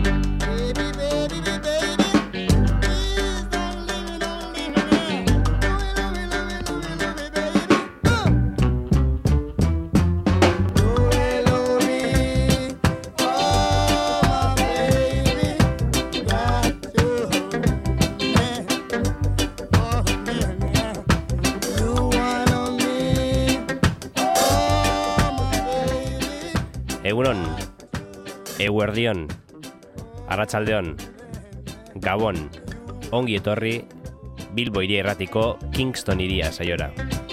Egunon, eguerdion, arratsaldeon, gabon, ongi etorri Bilbo Hiria Irratiko Kingston Hiria saiora.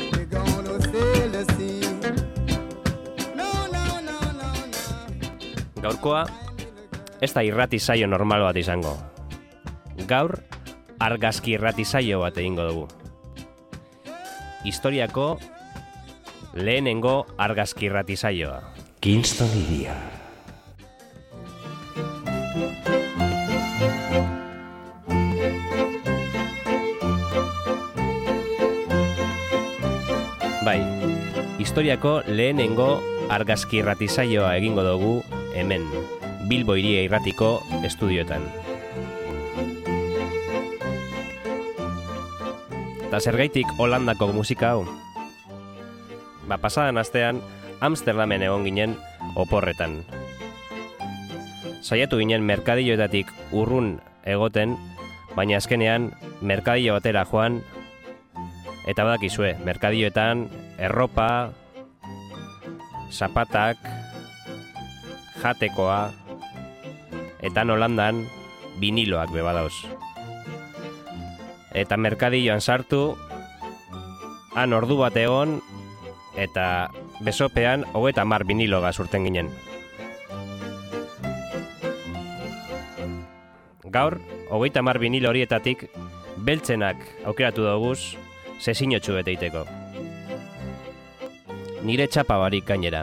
Gaurkoa, ez da irrati saio normal bat izango. Gaur, argazki irrati saio bat egingo dugu. Historiako lehenengo argazki irrati saioa. Kingston Hiria. Bai, historiako lehenengo argazki irrati saioa egingo dugu hemen, Bilbo Hiria Irratiko estudioetan. Eta zergaitik Holandako musika hau? Pasadan astean Amsterdamen egon ginen oporretan. Saiatu ginen merkadilloetatik urrun egoten, baina azkenean merkadillo batera joan, eta badakizue, merkadilloetan erropa, zapatak, jatekoa, eta Holandan viniloak bebadauz. Eta merkadilloan sartu, han ordu bat egon, eta besopean 30 viniloga urten ginen. Gaur, 30 vinilo horietatik beltzenak aukeratu doguz sesinotxu beteiteko. Nire txapa barik gainera.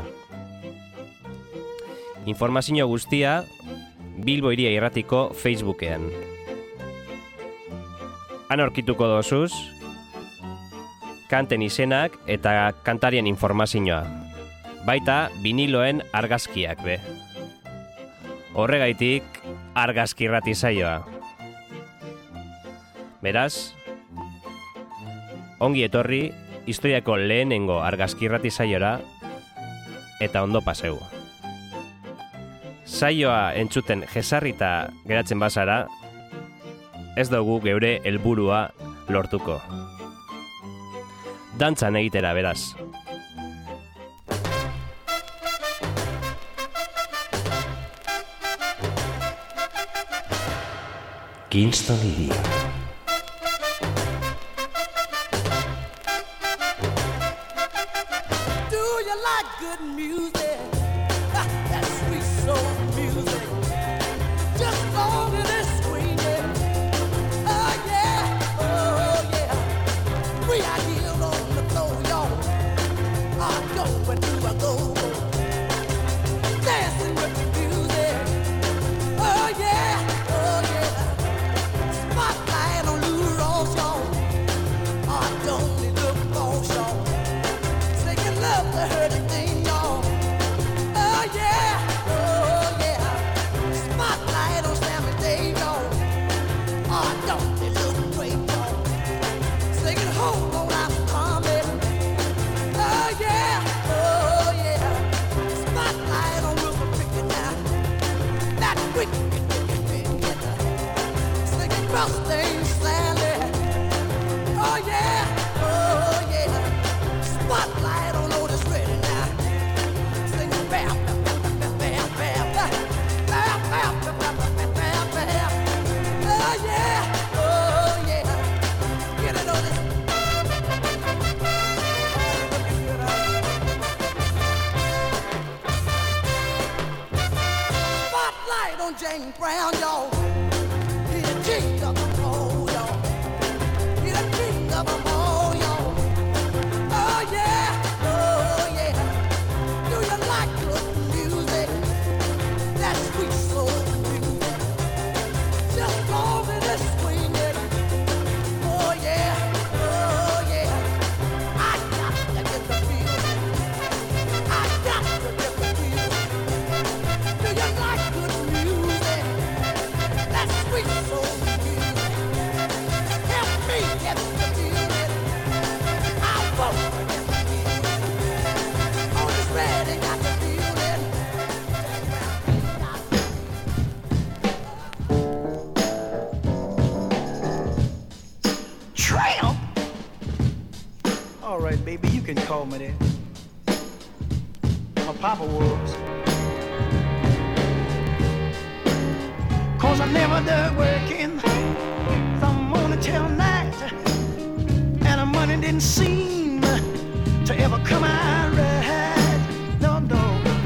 Informazio guztia Bilbo Hiria Irratiko Facebookean. Han aurkituko dozuz kanten izenak eta kantarien informazioa. Baita viniloen argazkiak be. Horregaitik argazki irrati saioa. Beraz, ongi etorri historiako lehenengo argazki irrati saiora eta ondo paseu. Saioa entzuten jesarrita geratzen bazara, ez dugu geure helburua lortuko. Dantzan egitera, beraz. Kingston Hiria. can call me that. My papa was. 'Cause I never done working from morning till night, and the money didn't seem to ever come out right. No, no.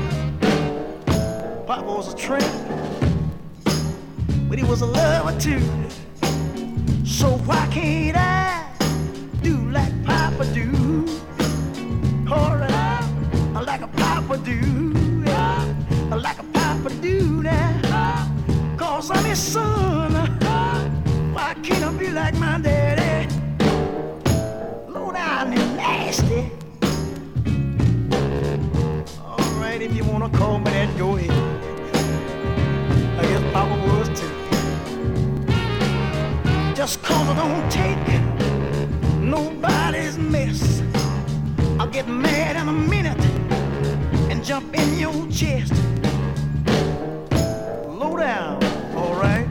Papa was a tramp, but he was a lover too. So why can't I do like Papa do? Alright, like a Papa do, like a Papa do now. 'Cause I'm his son. Why can't I be like my daddy? Low down and nasty. Alright, if you wanna call me that, go ahead. I guess Papa was too. Just 'cause I don't take nobody's mess, I'll get mad in a minute and jump in your chest. Low down, alright.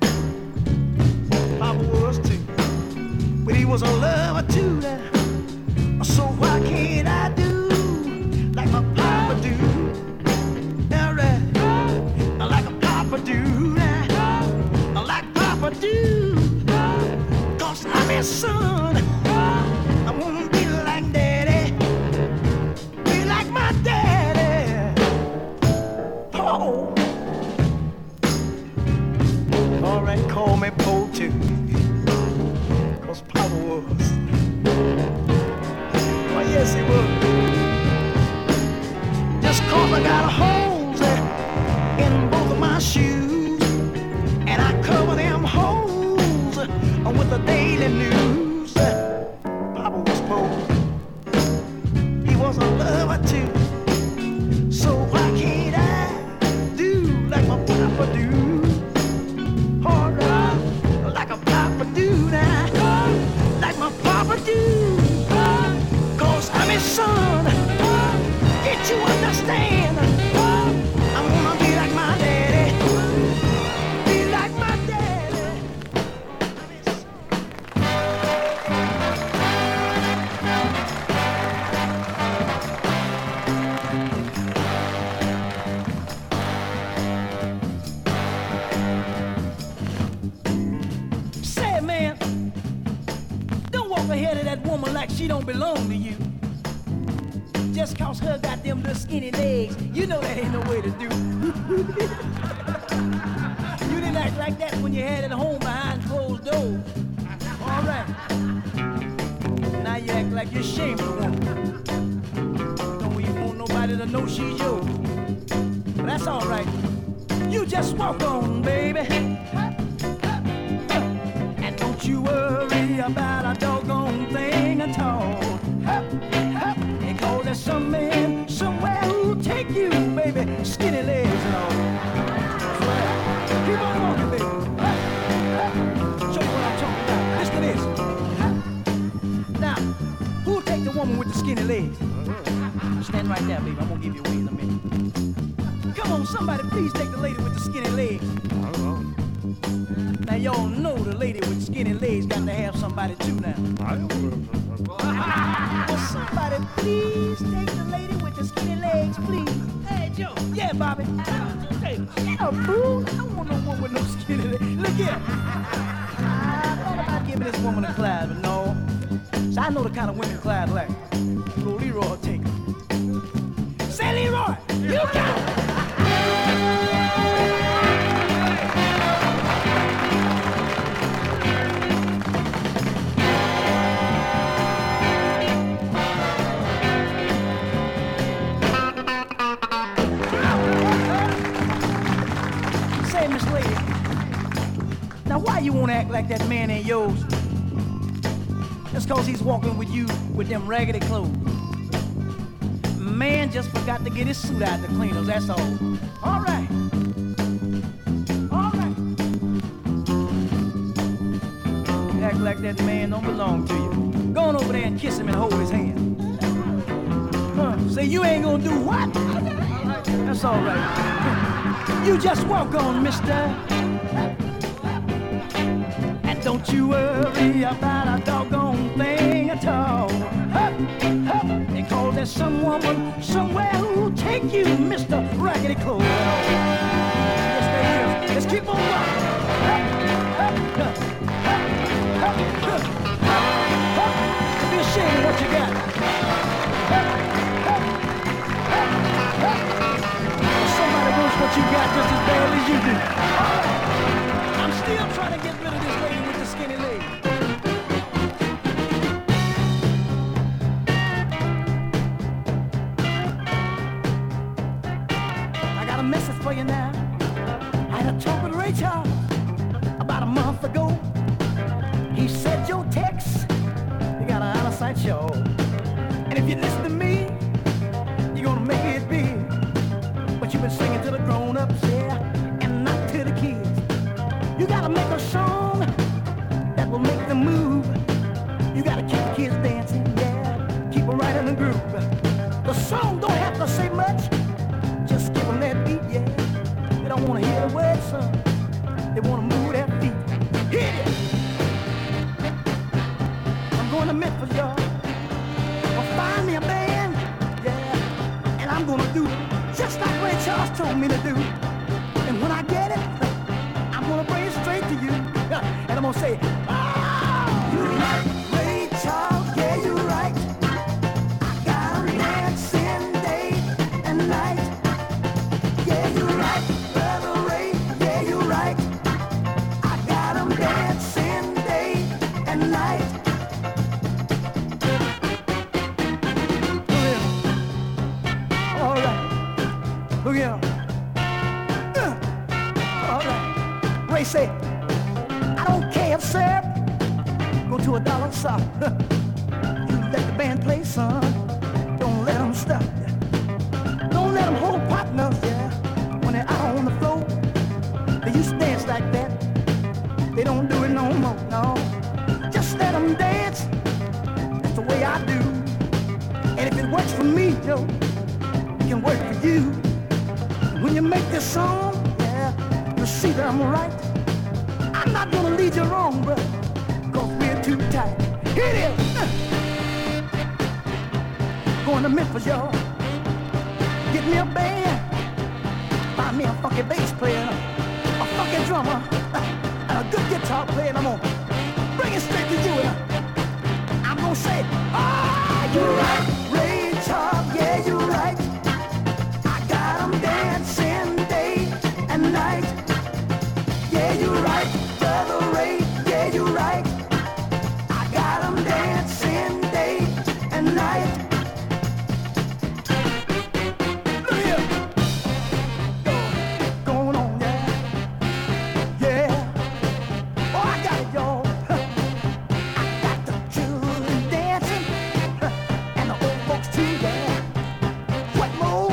Papa was too, but he was a lover too. So why can't I do like my papa do? Alright, like a papa do, like Papa do. 'Cause I'm his son. I wanna be like Daddy, be like my daddy. Oh. Alright, call me Po too, 'cause Papa was. Oh yes, he was. Just 'cause I got holes in both of my shoes, and I cover them holes with the daily news. Papa was poor, he was a lover too. So why can't I do like my papa do? Alright, like a papa do now, like my papa do. 'Cause I'm his son. Can't you understand? I wanna be like my daddy, be like my daddy. I'm his son. Say, man, don't walk ahead of that woman like she don't belong to you. Just 'cause her got them little skinny legs, you know that ain't no way to do. You didn't act like that when you had it home behind closed doors. All right. Now you act like you're ashamed of the woman. Don't even want nobody to know she's yours. But that's all right. You just walk on, baby. And don't you worry about a doggone thing at all. Because there's some man somewhere who'll take you, baby. Skinny legs and all. Swear. Keep on walking, baby. Show you what I'm talking about. Listen to this. Now, who'll take the woman with the skinny legs? Stand right there, baby. I'm gonna give you away in a minute. Come on, somebody please take the lady with the skinny legs. Now y'all know the lady with skinny legs got to have somebody too now. Will somebody please take the lady with the skinny legs, please? Hey, Joe. Yeah, Bobby. Hey, yeah, fool. I don't want no woman with no skinny legs. Look here. I thought about giving this woman a Clyde, but no. So I know the kind of women Clyde like. Little Leroy will take her. Say, Leroy, you got it. Why you wanna act like that man ain't yours? Just 'cause he's walking with you with them raggedy clothes. Man just forgot to get his suit out the cleaners, that's all. All right. All right. Act like that man don't belong to you. Go on over there and kiss him and hold his hand. Say you ain't gonna do what? That's all right. You just walk on, mister. Don't you worry about a doggone thing at all. Hup, hup. Cause there's some woman somewhere who'll take you, Mr. Raggedy Clothes. Yes, there is. Let's keep on rocking. Don't be ashamed of what you got. Somebody wants what you got just as bad as you do. I'm still trying to get rid of this lady with the skinny legs. I got a message for you now. I had a talk with Ray Charles about a month ago. He said your text, you got an out-of-sight show. And if you listen to me, you're gonna make it big. But you've been singing to the grown-ups, yeah, and not to the kids. You gotta make a song that will make them move. You gotta keep the kids dancing, yeah, keep them right in the groove. The song don't have to say much, just give them that beat, yeah. They don't wanna hear the words, son, they wanna move their feet. Hit it! I'm going to Memphis, y'all. I'll find me a band, yeah, and I'm gonna do just like Ray Charles told me to do. And when I get it, I'm gonna bring it straight to you. And I'm gonna say, oh, you're right, Ray Charles, yeah, you're right. I got 'em dancing day and night. Yeah, you're right, Brother Ray, yeah, you're right. I got 'em dancing day and night. All right. Look here. All right. Ray say, I don't care if sir, go to $1 shop. You let the band play, son. Don't let them stop. Don't let them hold partners, yeah, when they're out on the floor. They used to dance like that. They don't do it no more, no. Just let them dance. That's the way I do. And if it works for me, Joe, it can work for you. When you make this song, yeah, you'll see that I'm right. I'm not gonna lead you wrong, brother, cause we're too tight. Here it is. Going to Memphis, y'all. Get me a band. Find me a funky bass player, a funky drummer, and a good guitar player. And I'm gonna bring it straight to you. I'm gonna say, ah, you're right, Ray Charles, yeah, you're right. Dancing day and night. Yeah, you're right, Brother Ray. Yeah, you're right. I got 'em dancing day and night. Look here. Going on, yeah. Yeah. Oh, I got it, y'all. I got the children dancing and the old folks too, yeah. What more?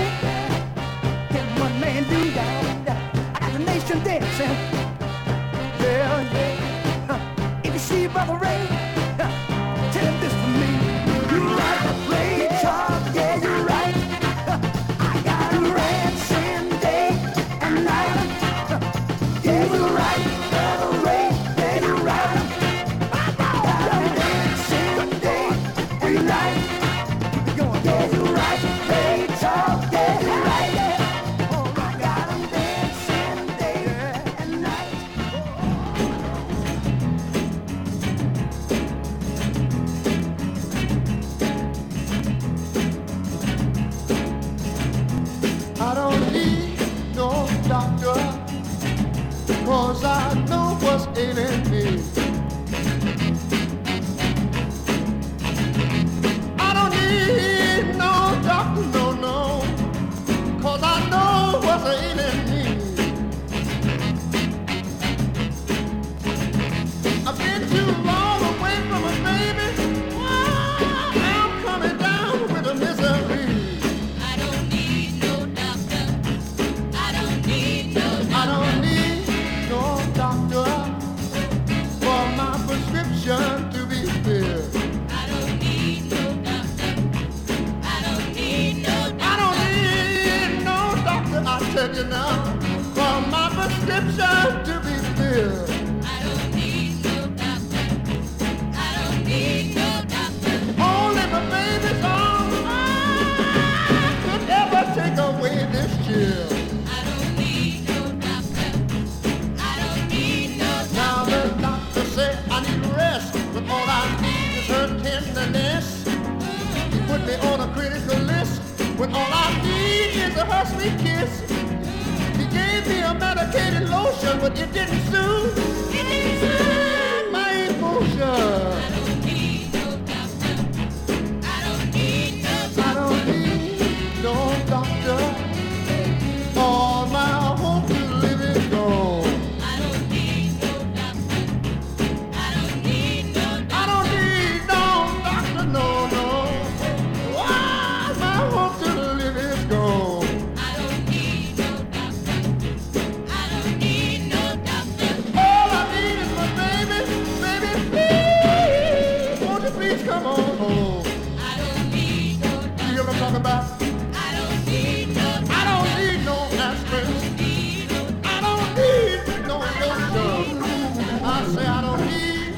Man, do that. I got the nation dancing. Yeah, yeah. If you see Brother Ray, tell him this for me. You're right, Ray Charles, yeah, you're right. I got 'em dancing day and night. Yeah, you're right, Brother Ray, yeah, you're right. I got 'em dancing day and night. Keep it going, yeah, you're right, Ray Charles, yeah, you're right. I don't need no doctor, 'cause I know what's ailing me. I don't need no doctor, no, 'cause I know what's ailing me. I've been too long away from a baby. I'm coming down with a misery. I don't need no doctor for my prescription to be filled. I don't need no doctor. I don't need no doctor, I tell you now, for my prescription to be filled. I don't need no doctor. Only my baby's on my me kiss. He gave me a medicated lotion, but it didn't soothe my emotion. I don't need no doctor. All my hope to live is gone. I don't need no doctor. I don't need no doctor, no. All my hope to live is gone. I don't need no doctor. I don't need no doctor. All I need is my baby, please. Won't you please come on home? I don't need no doctor. You hear what I'm talking about? I don't need no aspirin. I don't need no lotion. I say I don't need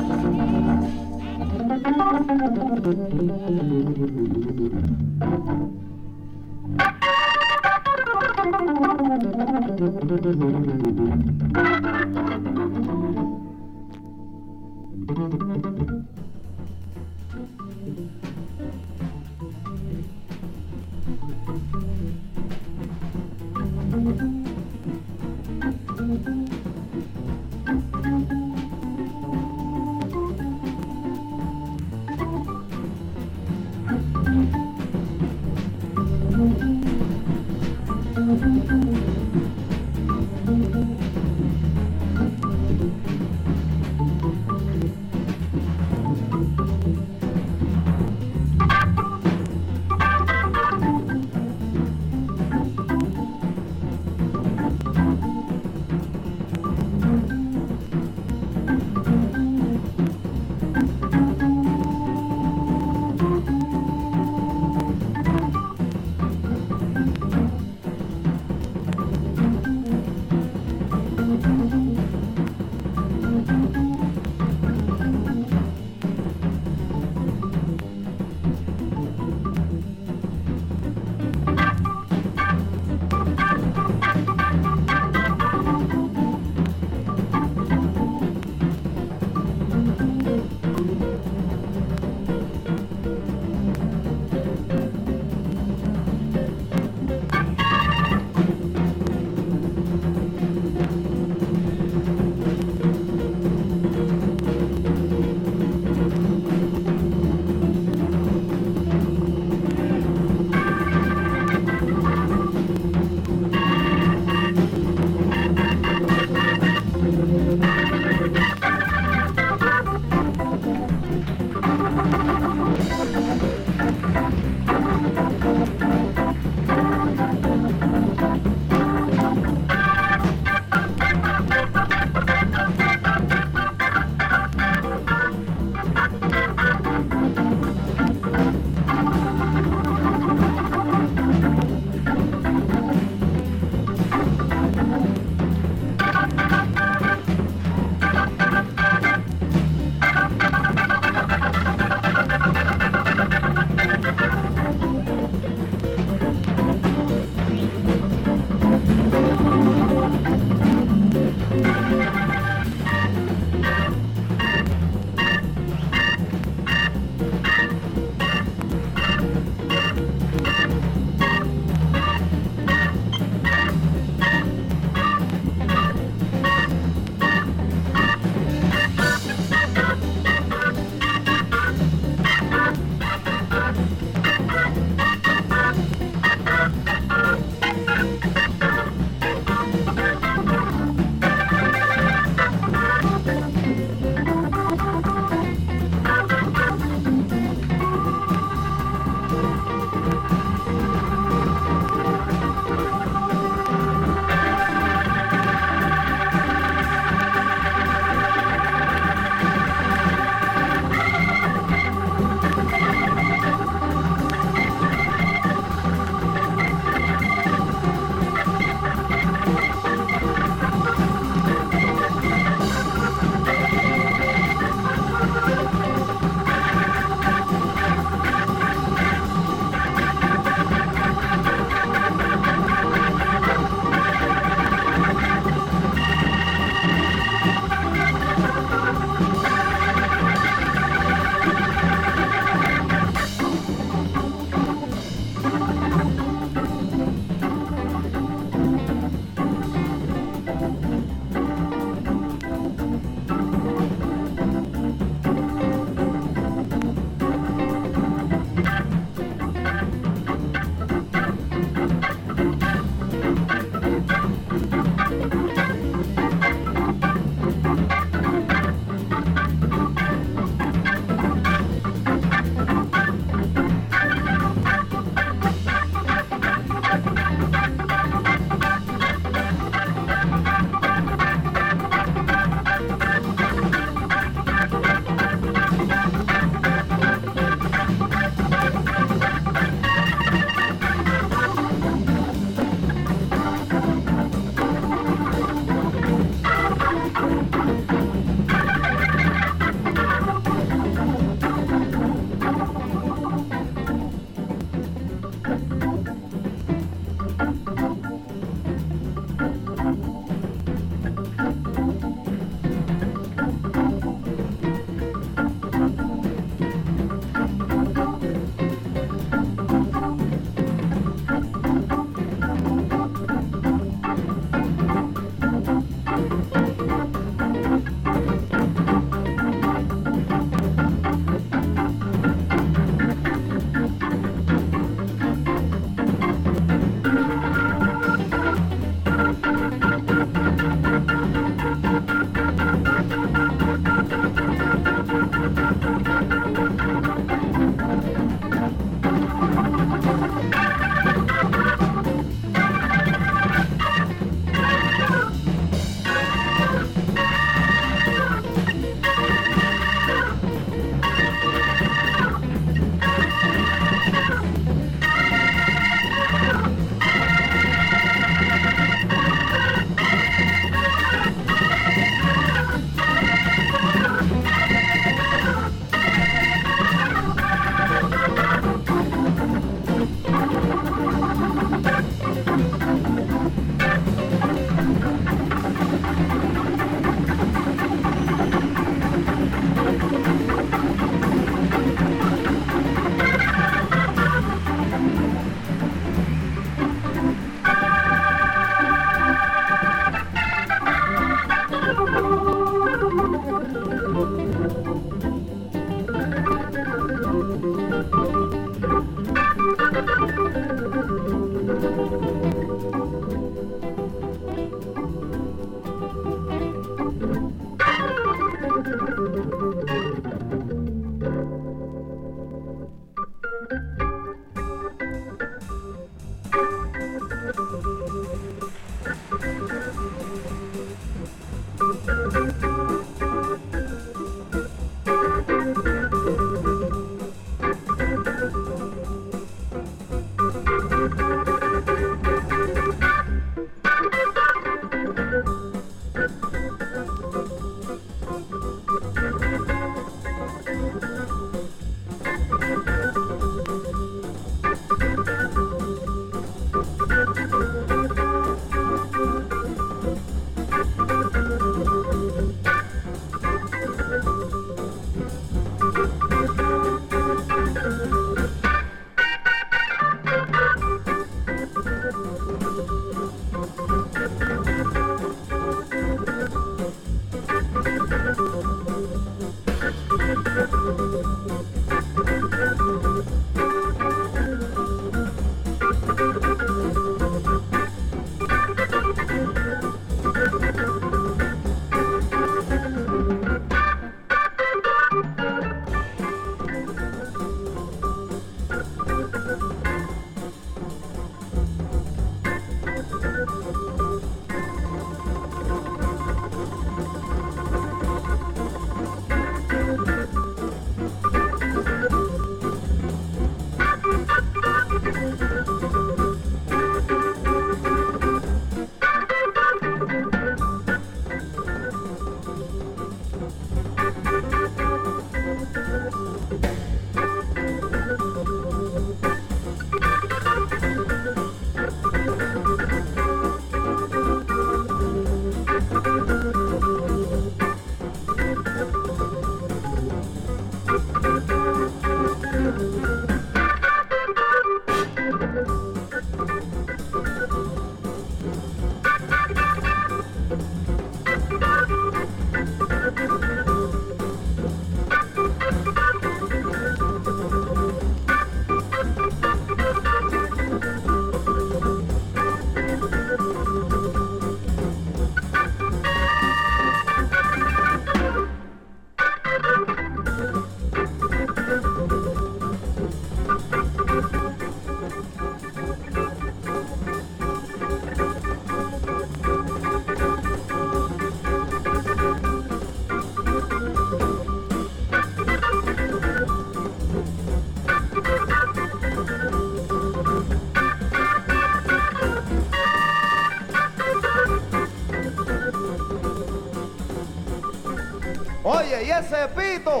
Oye, y ese pito.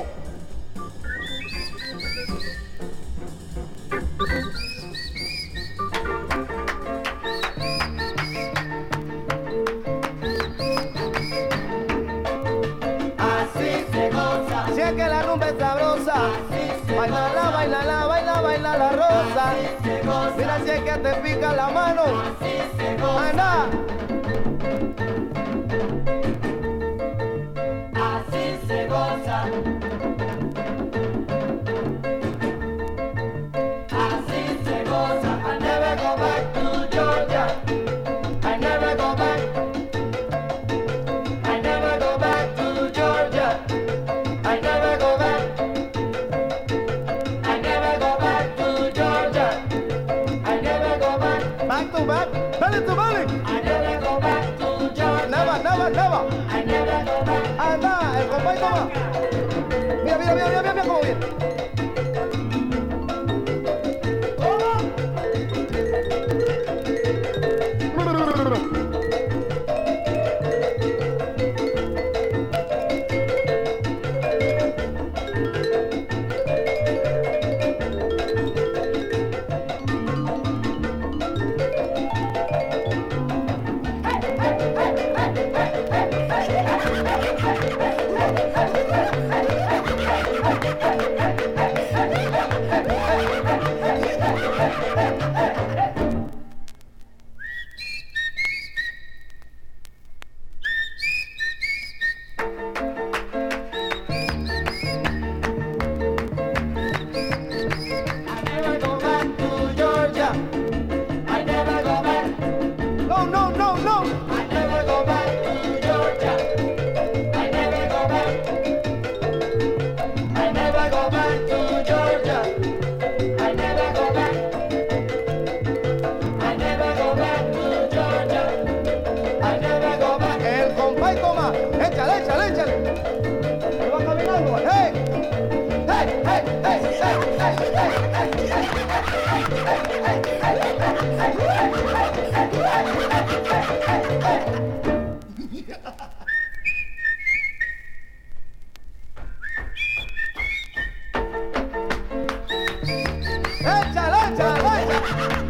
Así se goza, Si es que la rumba es sabrosa, así se bailala, goza, bailala, baila, baila la rosa. así se goza, Mira si es que te pica la mano. así se goza, Anda. así se goza. Así se goza. I never go back to Georgia. I never go back. I never go back to Georgia. I never go back. I never go back to Georgia. I never go back. Back to back. Belly to belly. I never go back to Georgia. Never, never, never. I never go back. Anda, el compay toma. Mira, mira, mira, mira, mira cómo viene. I never go back to Georgia. I never go back. No, no, no, no. I never go back to Georgia. I never go back. I never go back to Georgia. I never go back. I never go back to Georgia. I never go back. El compay toma. Échale, échale, échale. Ahí va caminando. ¡Hey! ¡Hey, hey, hey, hey, hey, hey! Échale, échale, échale.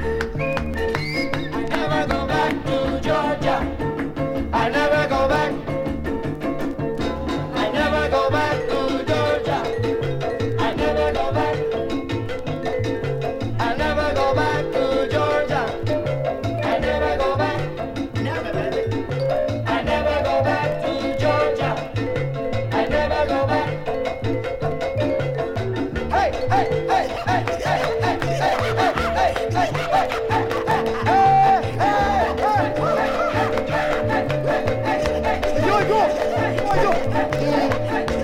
I never go back to Georgia. I never go back. I never go back to Georgia. I never go back. I never go back to Georgia. I never go back. Never, baby. I never go back to Georgia. I never go back. Hey, hey, hey, hey, hey, hey, hey, hey, hey, hey, hey. Yo.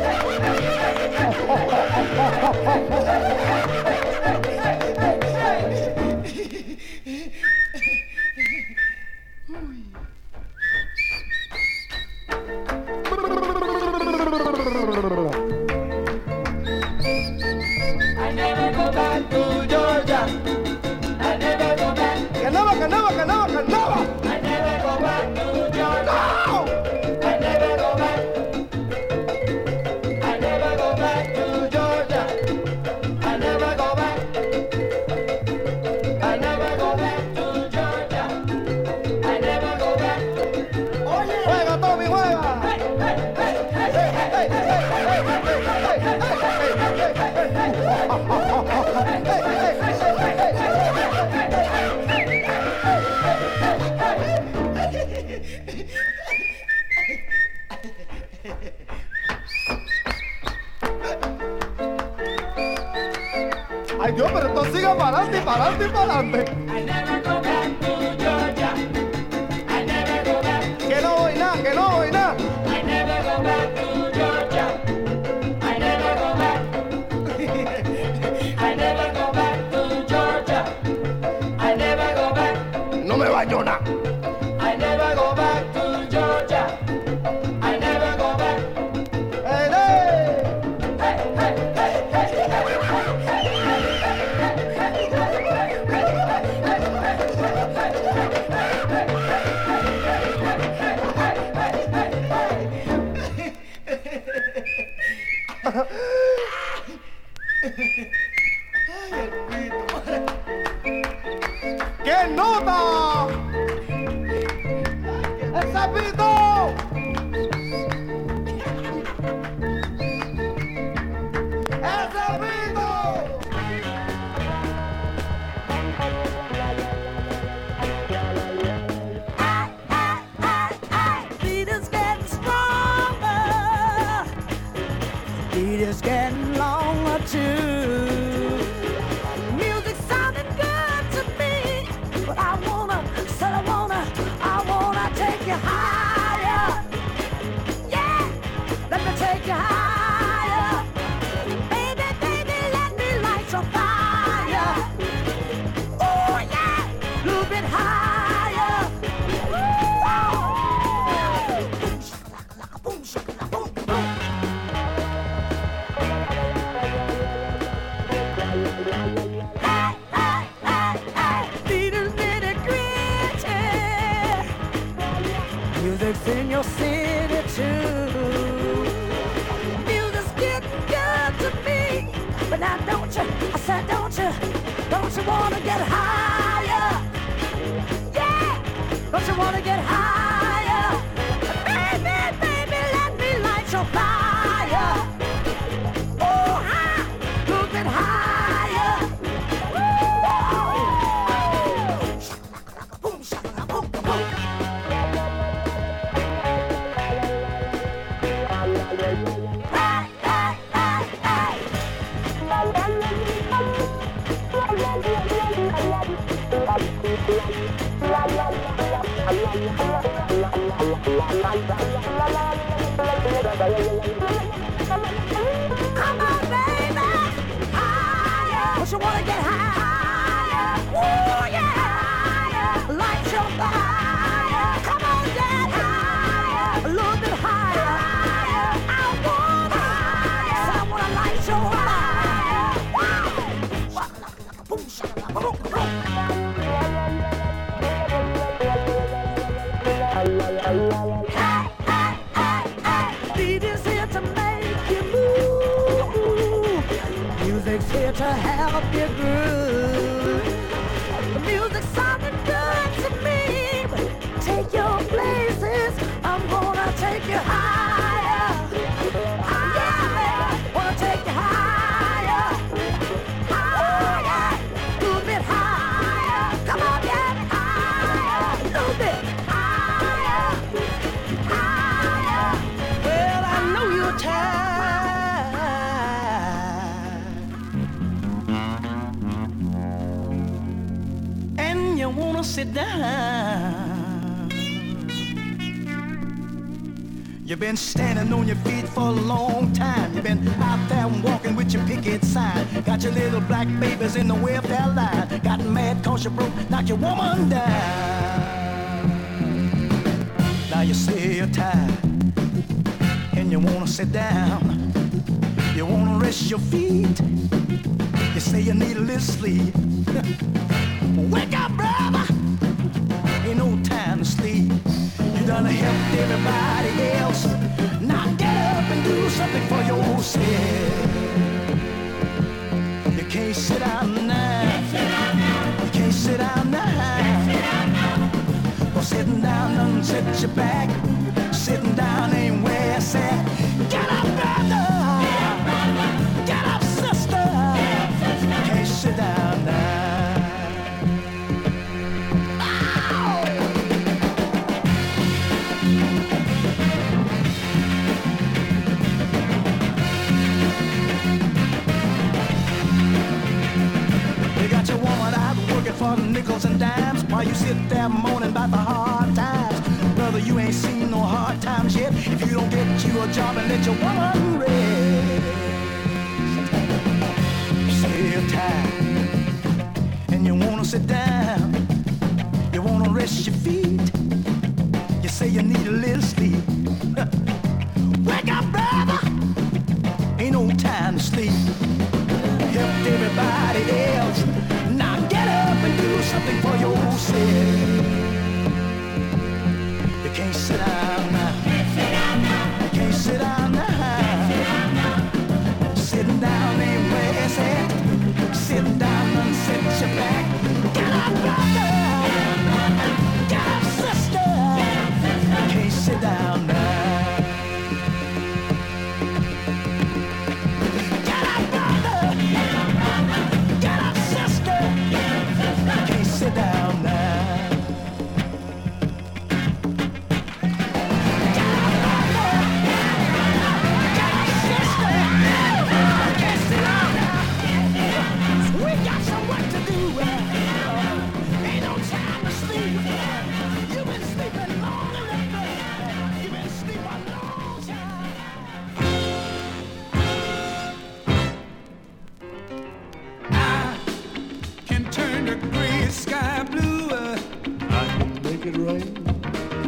I never go back to Georgia. I never go back. Canaba, canaba, canaba, canaba. I never go back to Georgia. No. I never go back. I never go back to Georgia. I never go back. I never go back to Georgia. I never go back. Juega, Tommy, juega. Hey, hey, hey, hey, Hey, hey, hey, hey, hey, hey, Ay, Dios, pero esto sigue para adelante, para adelante, para adelante. I never go back to Georgia. I never go back. Que no voy nada, que no voy nada. I never go back to Georgia. I never go back. I never go back to Georgia. I never go back. No me baño nada. I never go back to Georgia. I never go back. Hey, hey. Hey, hey, hey, hey, hey, hey, hey, hey, hey, hey, hey, hey, hey, hey, hey, hey, hey, ¡El sapito! ¡El sapito! Beat is getting stronger. Beat is getting longer too. Music sounding good to me, but I wanna take you higher. Yeah, let me take you higher. Baby, baby, let me light your fire. Oh yeah, a little bit higher. Boom shakalaka, boom shakalaka, boom boom. Hey, hey, hey, hey, beat is nitty-gritty. Music's in your city too. Music's getting good to me, but now don't you? I said don't you wanna get higher? Yeah, don't you wanna get higher? Baby, baby, let me light your fire. Oh, high, little bit higher. Boom, shakalaka, boom, boom. Hey, hey, hey, hey. Come on, baby, higher. Don't you wanna get higher? Ooh, yeah, higher. Light your fire. Come on, get higher. A little bit higher. I wanna light your fire. Wow. Boom, shakalaka, boom, boom. Hey, hey, hey, hey. Beat is here to make you move. Music's here to help you groove. The music's sounding good to me. Take your places. I'm gonna take you higher. Higher. Wanna take you higher. Higher. A little bit higher. Come on, get higher. A little bit higher. Higher. Well, I know you're tired. And you wanna sit down. You've been standing on your feet for a long time. You've been out there walking with your picket sign. Got your little black babies in the welfare line. Got mad cause you broke, knocked your woman down. Now you say you're tired and you wanna sit down. You wanna rest your feet. You say you need a little sleep. Wake up, brother. Ain't no time to sleep. You done helped everybody else. Now get up and do something for yourself. You can't sit down now. You can't sit down now. Well, sitting down doesn't set you back. Sitting down ain't where it's at. Get up, brother. Get up, sister. You can't sit down now. For nickels and dimes while you sit there moaning about the hard times. Brother, you ain't seen no hard times yet if you don't get you a job and let your woman rest. Say you're tired and you wanna sit down. You wanna rest your feet. You say you need a little sleep. Wake up, brother. Ain't no time to sleep. Helped everybody else. Now get up and do something for yourself. You can't sit down now. You can't sit down now. Sitting down ain't where it's at. Sitting down and set your back. Get up, brother. Get up, sister.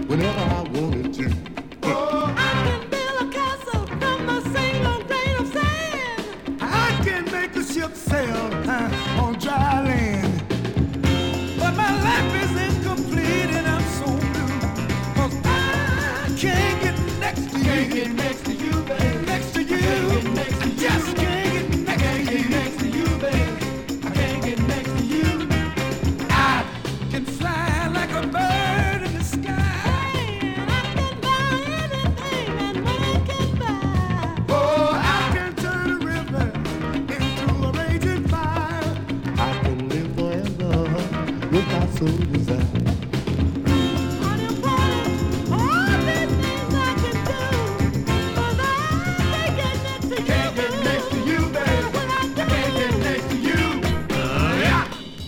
whenever I wanted to. Oh, I can build a castle from a single grain of sand. I can make a ship sail on dry land. But my life is incomplete and I'm so blue. 'Cause I can't get next to you. Can't get next to you, baby. Next to you. I just can't get next to you, baby. I can't get next to you. I can fly like a bird in the sky. And I can buy anything that money can buy. Oh, I can turn a river into a raging fire. I can live forever without so desire. On your promise, all these things I can do. 'Cause I can't get next to you. Can't get next to you, baby. When I do. Can't get next to you. Yeah.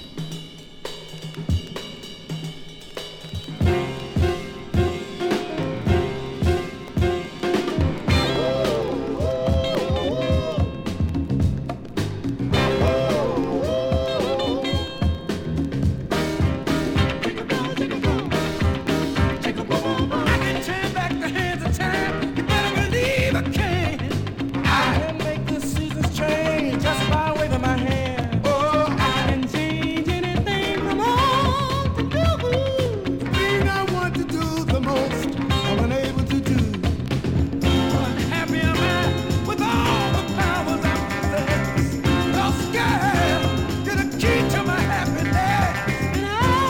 I can turn back the hands of time. You better believe I can. I can make the seasons change just by waving my hand. Oh, I can change anything from home to do. thing I want to do the most, I'm unable to do. Happy am I with all the powers I possess. No sky, you're the key to my happiness. And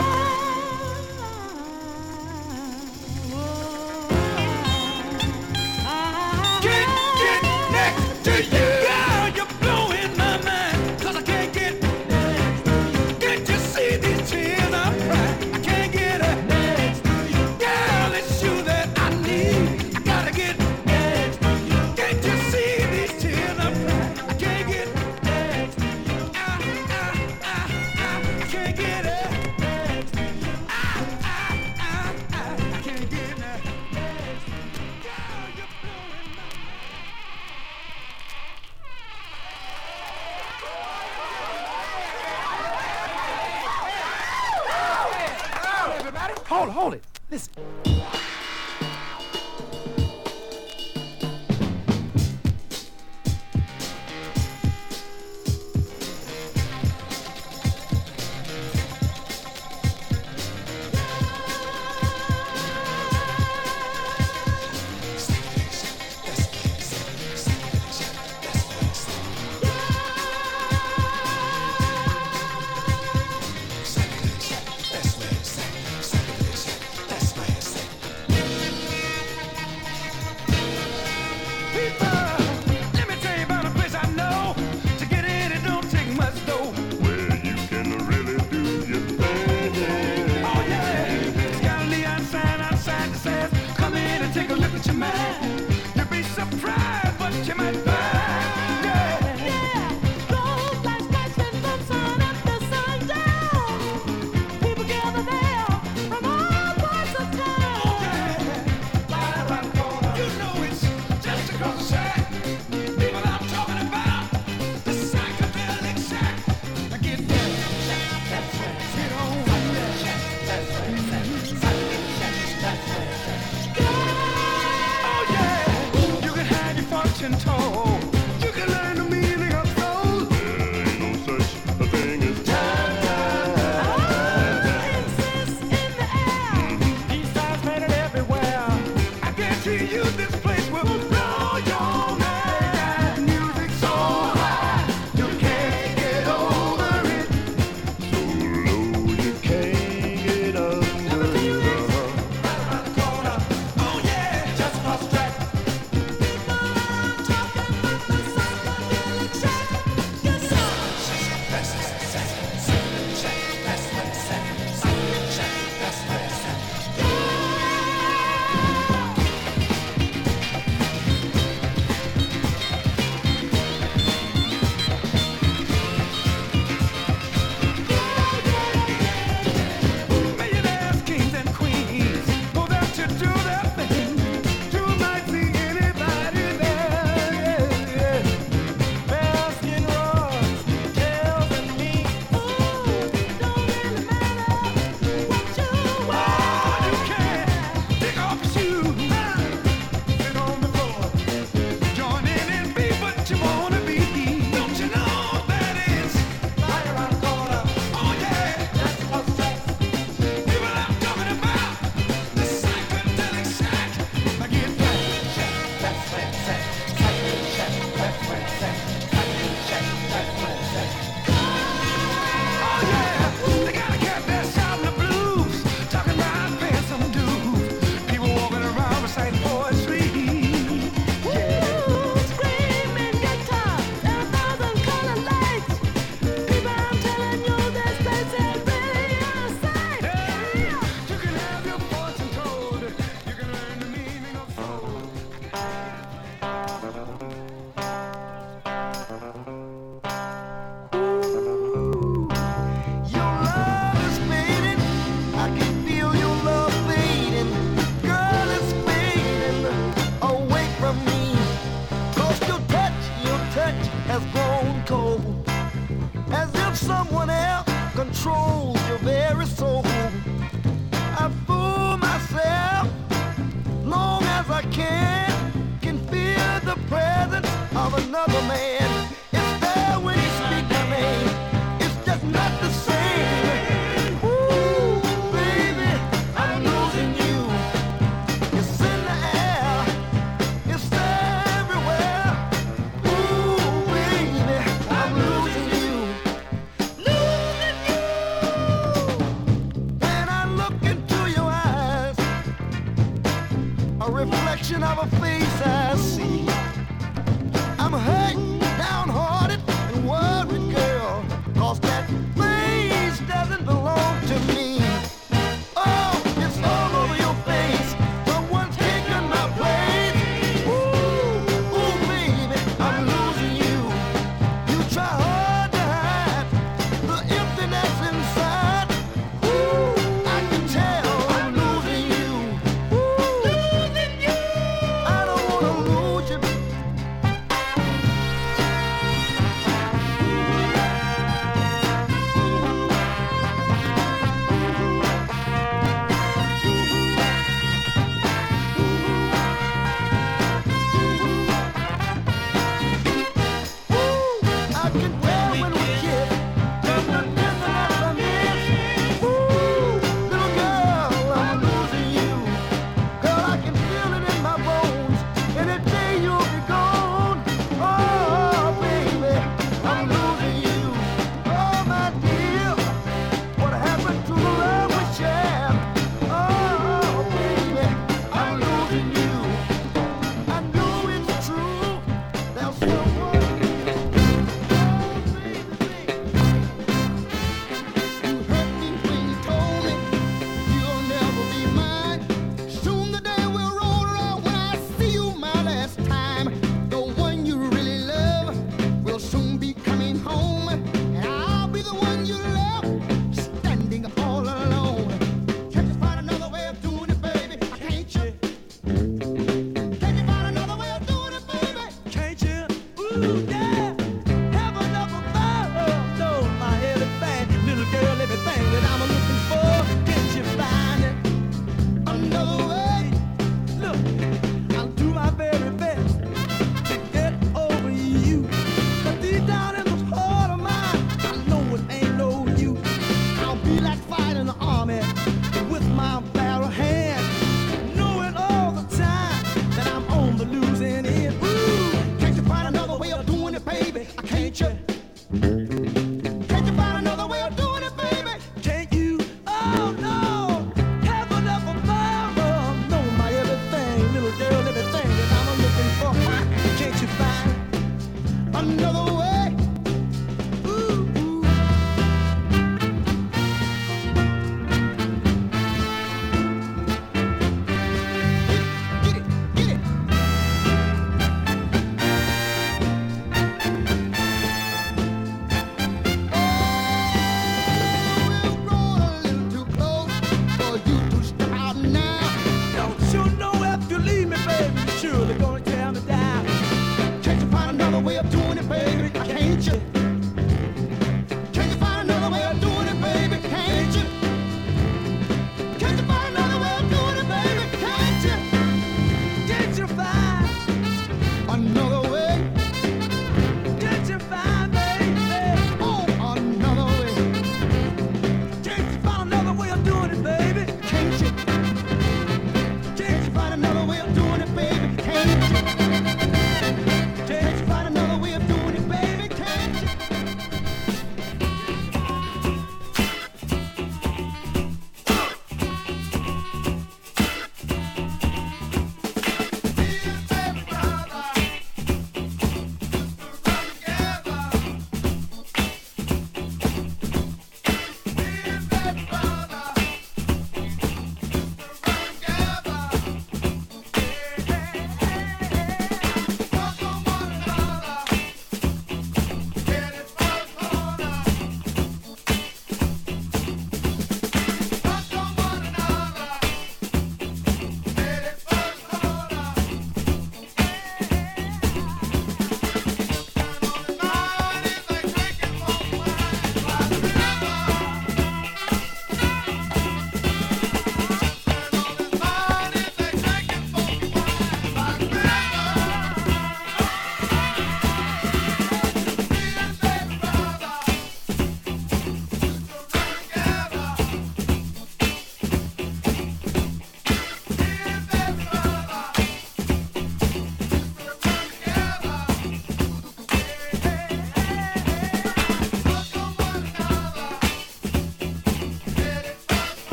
I can't get next to you. Girl, you're blowing my mind. 'Cause I can't get next to you. Can't you see these tears I'm crying? I can't get next to you. Girl, it's you that I need. I gotta get next to you. Can't you see these tears I'm crying? I can't get next to you. I can't get next to you. I can't get next to you. Girl, you're blowing my Everybody, hold it. Listen. Let me tell you about a place I know. To get in, it don't take much dough. Where you can really do your thing. Oh yeah, it's got a neon sign outside that says, "Come in and take a look at your mind." You'll be surprised what you might find. Yeah, gold lights flashing from sun up to sundown. People gather there from all parts of town. Right around the corner, you know it's just across the shack. People I'm talking about, the psychedelic shack. I get there, that's right. Get on that shack, that's right. Psychedelic shack, that's right. Oh yeah. a reflection of a face I see. I'm hurt, downhearted, and worried, girl, 'cause that face doesn't belong to me. Oh, it's all over your face. Someone's taken my place. Ooh, ooh, baby, I'm losing you. You try hard to hide the emptiness inside. Ooh, I can tell I'm losing you. Ooh, losing you. I don't wanna lose you.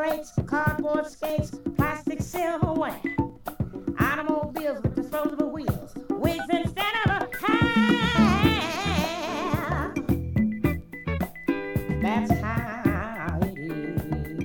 plates, cardboard skates, plastic silverware, automobiles with disposable wheels, wigs instead of a hair. That's how it is.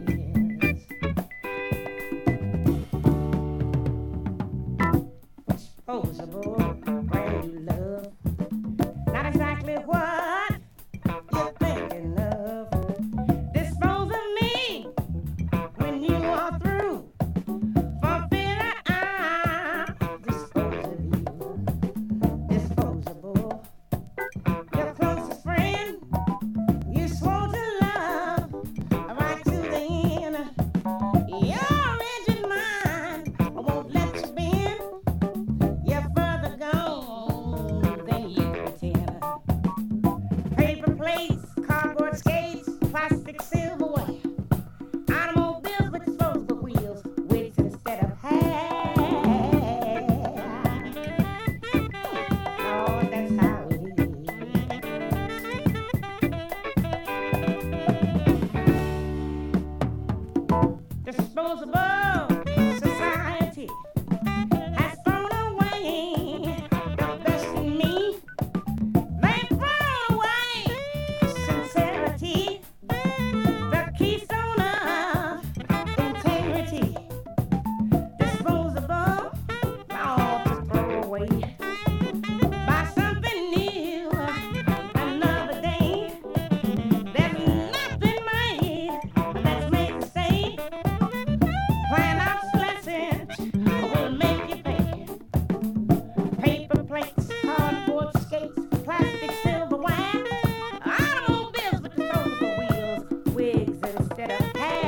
Disposable, brand new love. Not exactly what you're thinking of. Dispose of me when you are through. For fear I'll dispose of you. Disposable. Your closest friend, you swore to love right to the end. Your rigid mind won't let you bend. You're further gone than you pretend. Paper plates, cardboard skates, plastic silverware, automobiles with disposable wheels, wigs instead of hair. Oh, that's how it is. Disposable society has thrown away the best in me. They've thrown away sincerity, the keystone of integrity. Disposable, all to throw away. Buy something new another day. There's nothing made that's made to stay. Plan obsolescence will make you pay. Paper plates, cardboard skates, plastic silverware, automobiles with disposable wheels, wigs instead of hair.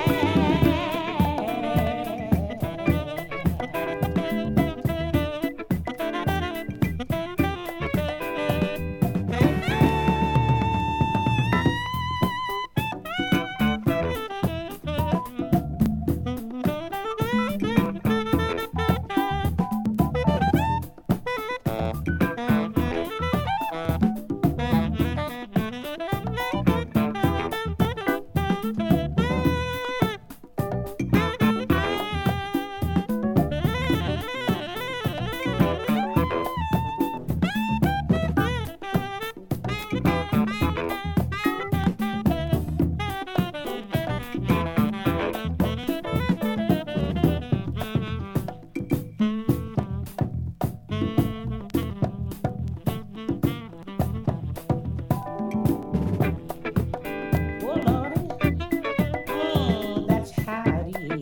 Oh, Lordy, that's how it is.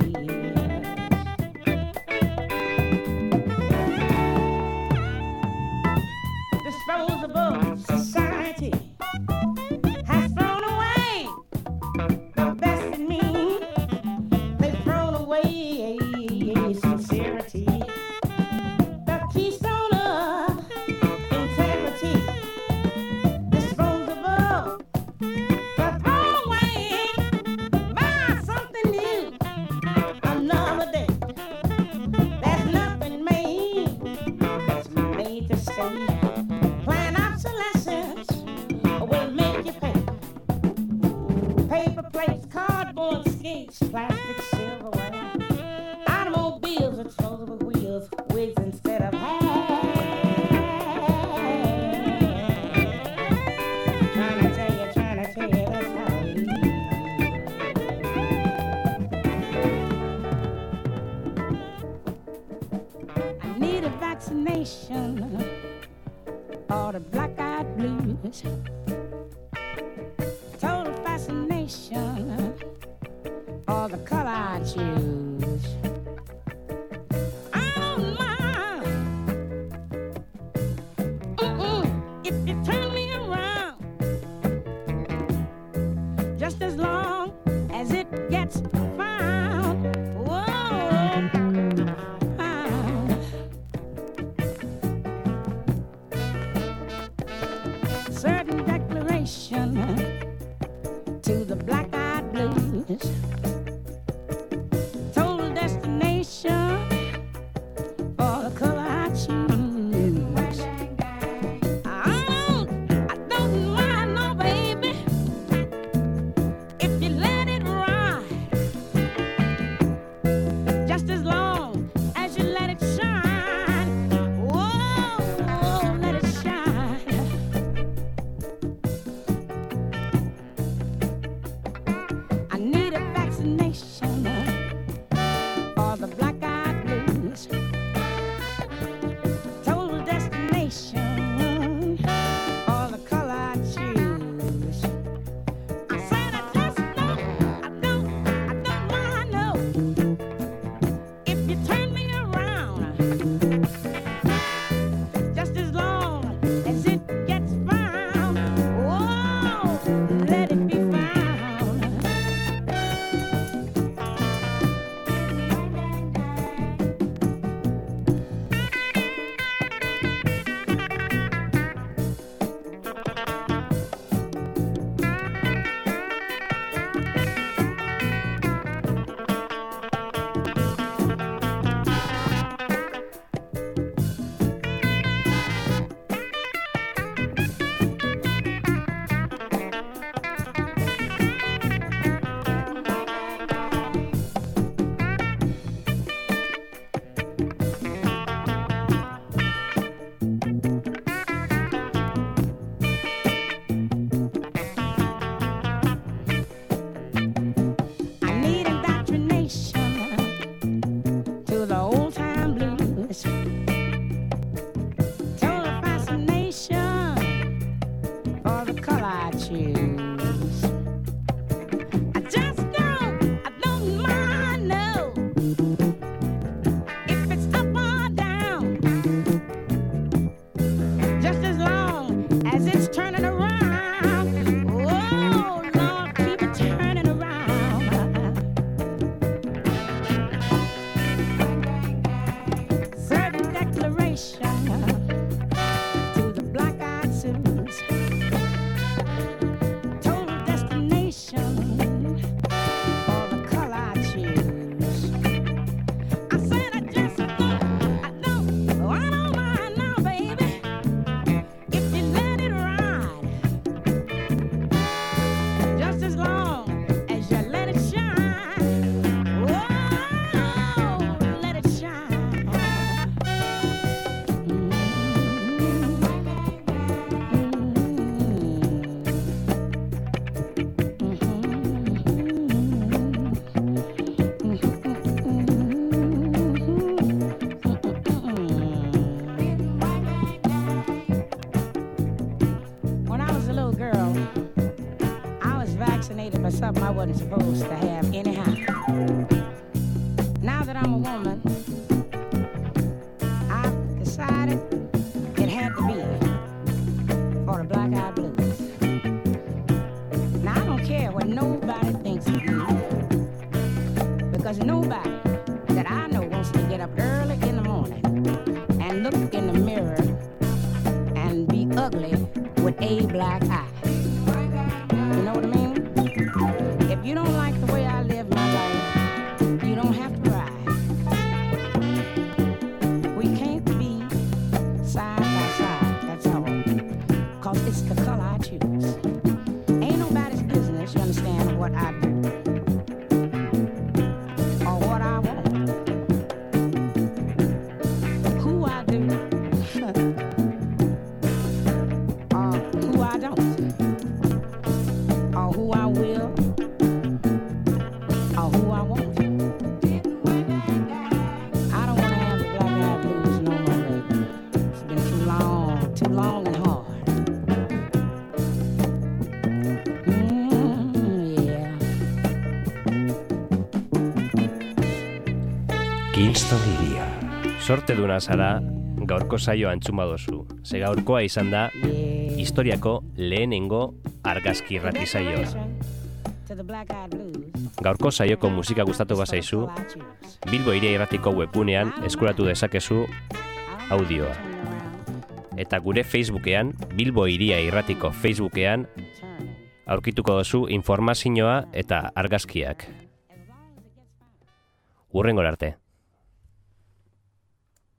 Disposable society has thrown away the best in me. They've thrown away sincerity, the keystone of integrity. Disposable, to throw away, buy something new another day. There's nothing made that's made to stay. Plan obsolescence will make you pay. Paper plates, cardboard skates, plastic silverware, automobiles with disposable wheels, wigs instead of hair. Trying to tell you, that's how it is. I need a vaccination or the black-eyed blues. Total fascination or the color I choose. I don't mind if you turn me around, just as long as it gets found. Whoa. Certain declaration to the black-eyed blues. Total destination supposed to have anyhow. Now that I'm a woman, I've decided it had to be for the Black Eyed Blues. Now I don't care what nobody thinks of me, because nobody that I know wants to get up early in the morning and look in the mirror and be ugly with a black eye. You know what I mean? If you don't like the way I live my life, you don't have to ride. We can't be side by side, that's all. 'Cause it's the color I choose. Ain't nobody's business, you understand, what I do or what I want. Who I do or who I don't. Or who I will, or who I won't. I don't want to have the Black Eyed Blues no more, baby. It's been too long and hard. Yeah. Kingston Iria. Sorte duna zara, gaurko saio antzun badozu. Ze gaurkoa izan da, historiako lehenengo argazki irrati saioa. Gaurko saioko musika gustatu bazaizu, Bilbo Hiria Irratiko webgunean eskuratu dezakezu audioa. Eta gure Facebookean, Bilbo Hiria Irratiko Facebookean, aurkituko duzu informazioa eta argazkiak. Hurrengora arte.